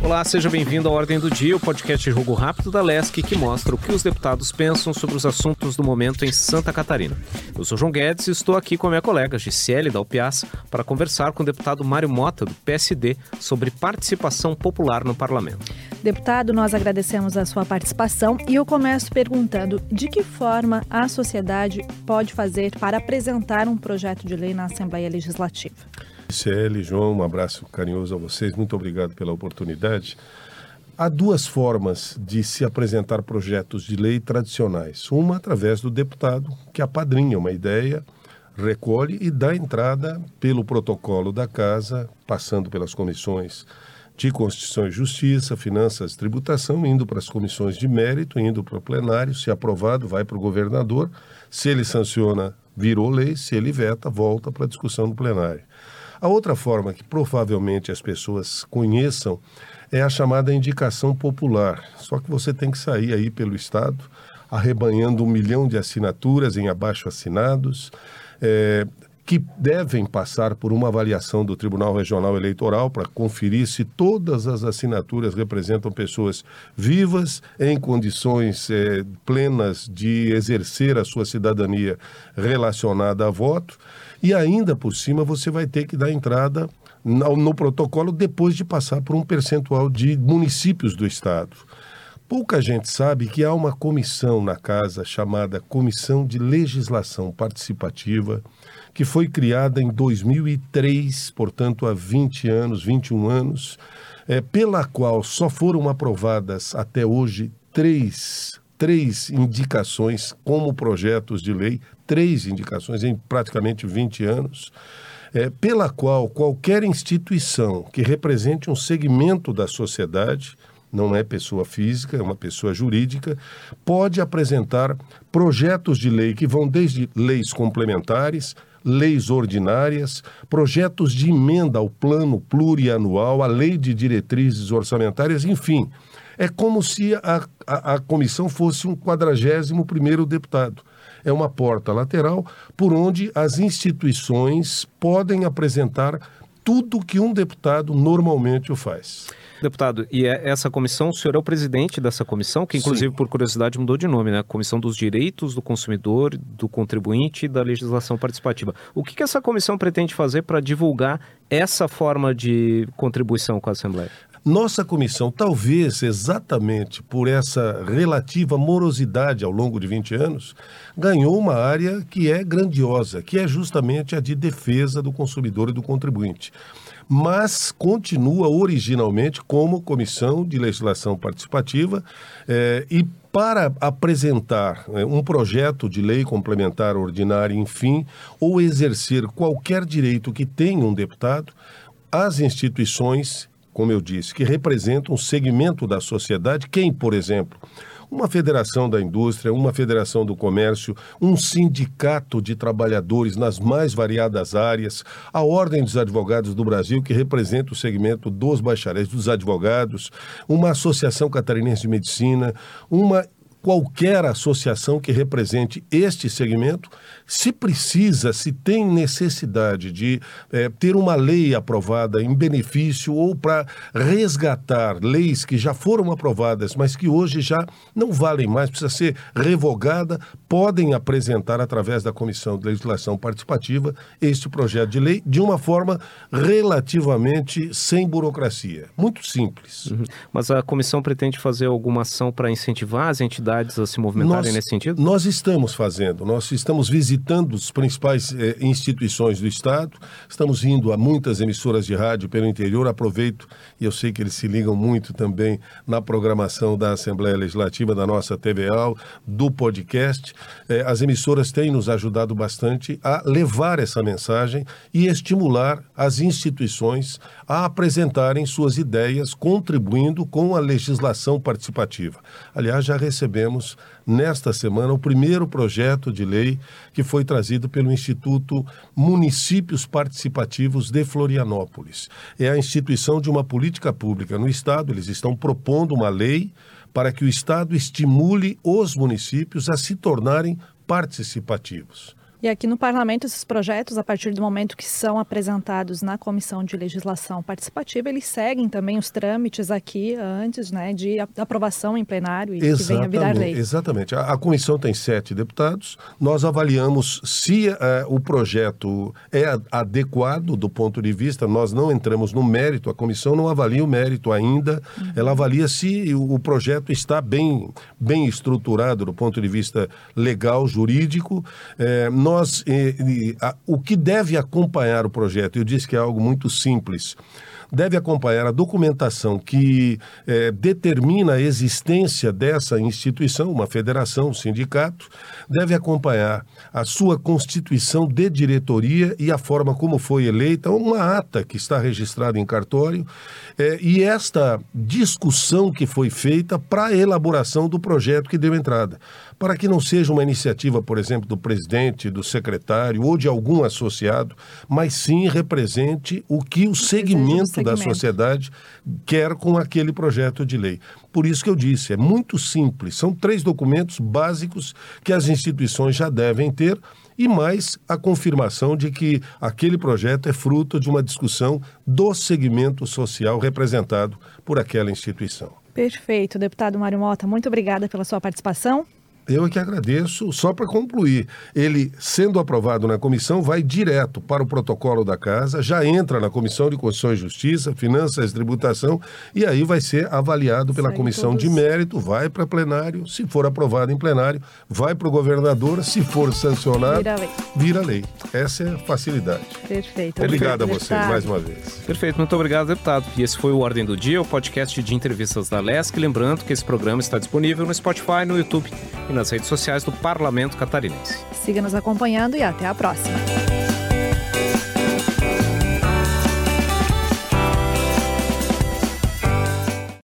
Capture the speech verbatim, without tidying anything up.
Olá, seja bem-vindo à Ordem do Dia, o podcast Jogo Rápido da Lesc, que mostra o que os deputados pensam sobre os assuntos do momento em Santa Catarina. Eu sou João Guedes e estou aqui com a minha colega Gisele Dalpiaz para conversar com o deputado Mário Mota, do P S D, sobre participação popular no parlamento. Deputado, nós agradecemos a sua participação e eu começo perguntando de que forma a sociedade pode fazer para apresentar um projeto de lei na Assembleia Legislativa. Gisele, João, um abraço carinhoso a vocês, muito obrigado pela oportunidade. Há duas formas de se apresentar projetos de lei tradicionais. Uma através do deputado, que apadrinha uma ideia, recolhe e dá entrada pelo protocolo da Casa, passando pelas comissões de Constituição e Justiça, Finanças e Tributação, indo para as comissões de mérito, indo para o plenário, se aprovado, vai para o governador, se ele sanciona, virou lei, se ele veta, volta para a discussão no plenário. A outra forma que provavelmente as pessoas conheçam é a chamada indicação popular. Só que você tem que sair aí pelo Estado, arrebanhando um milhão de assinaturas em abaixo-assinados, é, que devem passar por uma avaliação do Tribunal Regional Eleitoral para conferir se todas as assinaturas representam pessoas vivas, em condições é, plenas de exercer a sua cidadania relacionada a voto. E ainda por cima você vai ter que dar entrada no, no protocolo depois de passar por um percentual de municípios do Estado. Pouca gente sabe que há uma comissão na Casa chamada Comissão de Legislação Participativa, que foi criada em dois mil e três, portanto há vinte anos, vinte e um anos, é, pela qual só foram aprovadas até hoje três, três indicações como projetos de lei, três indicações em praticamente vinte anos, é, pela qual qualquer instituição que represente um segmento da sociedade, não é pessoa física, é uma pessoa jurídica, pode apresentar projetos de lei que vão desde leis complementares, leis ordinárias, projetos de emenda ao plano plurianual, à lei de diretrizes orçamentárias, enfim. É como se a, a, a comissão fosse um quadragésimo primeiro deputado. É uma porta lateral por onde as instituições podem apresentar tudo que um deputado normalmente o faz. Deputado, e essa comissão, o senhor é o presidente dessa comissão, que inclusive, Sim. por curiosidade, mudou de nome, né? Comissão dos Direitos do Consumidor, do Contribuinte e da Legislação Participativa. O que, que essa comissão pretende fazer para divulgar essa forma de contribuição com a Assembleia? Nossa comissão, talvez exatamente por essa relativa morosidade ao longo de vinte anos, ganhou uma área que é grandiosa, que é justamente a de defesa do consumidor e do contribuinte. Mas continua originalmente como Comissão de Legislação Participativa eh, e para apresentar eh, um projeto de lei complementar ordinária, enfim, ou exercer qualquer direito que tenha um deputado, as instituições, como eu disse, que representam um segmento da sociedade, quem, por exemplo, uma federação da indústria, uma federação do comércio, um sindicato de trabalhadores nas mais variadas áreas, a Ordem dos Advogados do Brasil, que representa o segmento dos bacharéis, dos advogados, uma associação catarinense de medicina, uma qualquer associação que represente este segmento, se precisa, se tem necessidade de é, ter uma lei aprovada em benefício ou para resgatar leis que já foram aprovadas, mas que hoje já não valem mais, precisa ser revogada, podem apresentar através da Comissão de Legislação Participativa este projeto de lei de uma forma relativamente sem burocracia. Muito simples. Uhum. Mas a comissão pretende fazer alguma ação para incentivar as entidades a se movimentarem nós, nesse sentido? Nós estamos fazendo, nós estamos visitando as principais eh, instituições do Estado, estamos indo a muitas emissoras de rádio pelo interior, aproveito, e eu sei que eles se ligam muito também na programação da Assembleia Legislativa, da nossa T V A, do podcast. Eh, as emissoras têm nos ajudado bastante a levar essa mensagem e estimular as instituições a apresentarem suas ideias, contribuindo com a legislação participativa. Aliás, já recebemos nesta semana o primeiro projeto de lei que foi trazido pelo Instituto Municípios Participativos de Florianópolis. É a instituição de uma política pública no Estado, eles estão propondo uma lei para que o Estado estimule os municípios a se tornarem participativos. E aqui no Parlamento, esses projetos, a partir do momento que são apresentados na Comissão de Legislação Participativa, eles seguem também os trâmites aqui antes, né, de aprovação em plenário e que venha virar lei. Exatamente. A, a comissão tem sete deputados, nós avaliamos se uh, o projeto é adequado do ponto de vista, nós não entramos no mérito, a comissão não avalia o mérito ainda, uhum. ela avalia se o projeto está bem, bem estruturado do ponto de vista legal, jurídico. É, nós, e, e, a, o que deve acompanhar o projeto, eu disse que é algo muito simples, deve acompanhar a documentação que eh, determina a existência dessa instituição, uma federação, um sindicato, deve acompanhar a sua constituição de diretoria e a forma como foi eleita, uma ata que está registrada em cartório, eh, e esta discussão que foi feita para a elaboração do projeto que deu entrada. Para que não seja uma iniciativa, por exemplo, do presidente, do secretário ou de algum associado, mas sim represente o que o segmento da sociedade quer com aquele projeto de lei. Por isso que eu disse, é muito simples, são três documentos básicos que as instituições já devem ter e mais a confirmação de que aquele projeto é fruto de uma discussão do segmento social representado por aquela instituição. Perfeito. Deputado Mário Mota, muito obrigada pela sua participação. Eu é que agradeço. Só para concluir, ele, sendo aprovado na comissão, vai direto para o protocolo da Casa, já entra na Comissão de Constituição e Justiça, Finanças e Tributação, e aí vai ser avaliado pela Sai Comissão todos... de Mérito, vai para plenário, se for aprovado em plenário, vai para o governador, se for sancionado, vira lei. vira lei. Essa é a facilidade. Perfeito. Obrigado a Perfeito, vocês deputado. mais uma vez. Perfeito, muito obrigado, deputado. E esse foi o Ordem do Dia, o podcast de entrevistas da Lesc. Lembrando que esse programa está disponível no Spotify, no YouTube e nas redes sociais do Parlamento Catarinense. Siga nos acompanhando e até a próxima.